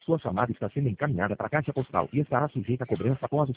Sua chamada está sendo encaminhada para a caixa postal e estará sujeita a cobrança após o